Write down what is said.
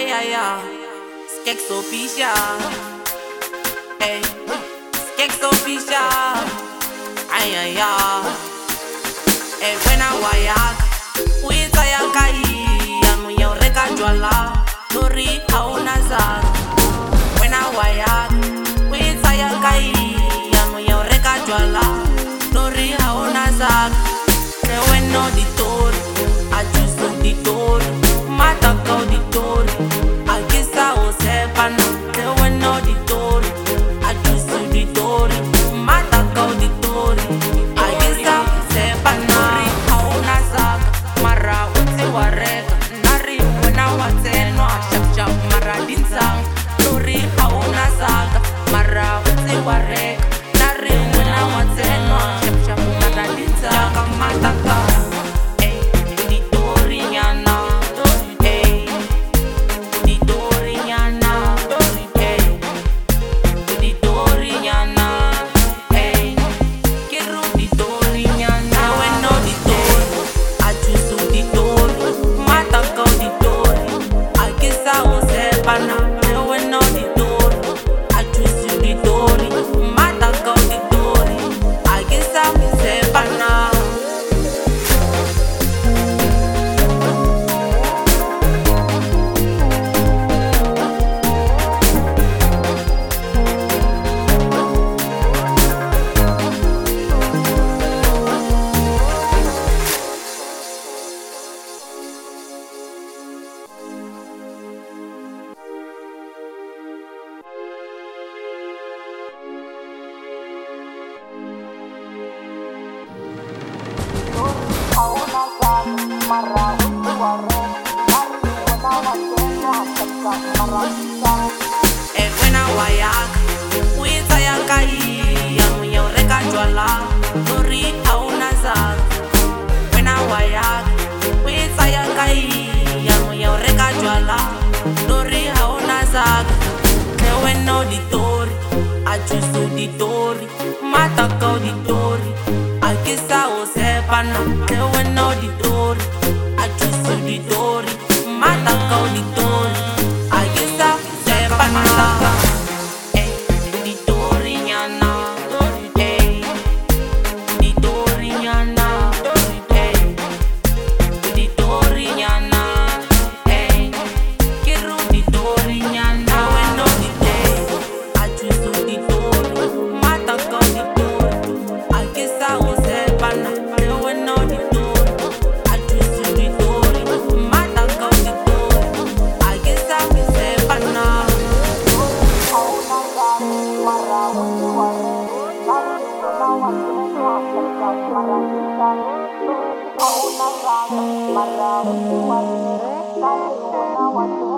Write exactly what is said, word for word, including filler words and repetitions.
Ay, ay, ay, skek so pisha. Hey, skek so pisha. Ay, ay, ay. Hey, when I wayak, uita yankai, yangu ya reka jwala, nori hauna zak. When I wayak, uita yankai, yangu ya reka jwala, nori hauna zak. Crewe no ditor, ajuso ditor, mataka ditor, agisa o sepano. Crewe no ditor, ajuso ditor, mataka ditor, agisa sepano. Nori hauna zak, mara uti wareka, nari wena wateno, shap shap mara dinsang. Nori hauna zak, mara uti wareka, nari wena wateno, shap shap mara dinsang. Mataka, eh, ditori nyana, eh, ditori nyana, eh, ditori nyana, eh, kiru ditori nyana. We no ditori, ajusu ditori, mataka ditori, agisa o sepana. We no ditori, ajusu ditori, mataka ditori, agisa o sepana. Eh, when I wayak, uita yankai, yangu ya reka jwala, nori hauna zak. When I wayak, uita yankai, yangu ya reka jwala, nori hauna zak. Crewe no ditori, ajuso ditori, mataka ditori, agisa o sepana. Crewe no ditori, ajuso ditori, mataka ditori, agisa sepana. Eh, ditori nyana, eh, ditori nyana, eh, ditori nyana, eh, kiru ditori nyana. We no ditori, ajuso ditori, mataka ditori, agisa o sepana. We no ditori, ajuso ditori, mataka ditori, agisa sepana. Marah,